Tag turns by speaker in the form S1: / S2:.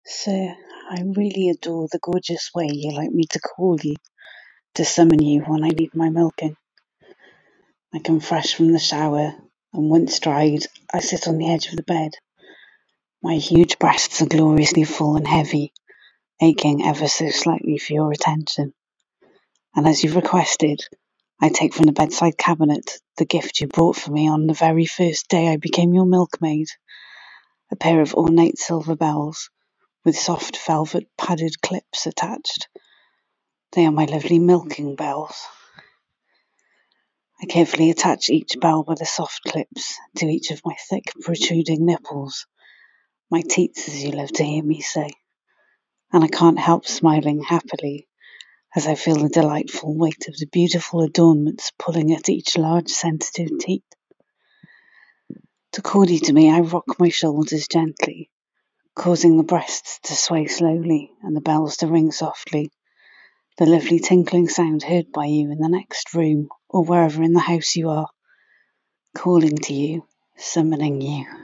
S1: Sir, I really adore the gorgeous way you like me to call you, to summon you when I need my milking. I come fresh from the shower, and once dried, I sit on the edge of the bed. My huge breasts are gloriously full and heavy, aching ever so slightly for your attention. And as you've requested, I take from the bedside cabinet the gift you brought for me on the very first day I became your milkmaid, a pair of ornate silver bells with soft velvet padded clips attached. They are my lovely milking bells. I carefully attach each bell with the soft clips to each of my thick protruding nipples, my teats as you love to hear me say, and I can't help smiling happily as I feel the delightful weight of the beautiful adornments pulling at each large sensitive teat. To cordy to me, I rock my shoulders gently, causing the breasts to sway slowly and the bells to ring softly, the lovely tinkling sound heard by you in the next room or wherever in the house you are, calling to you, summoning you.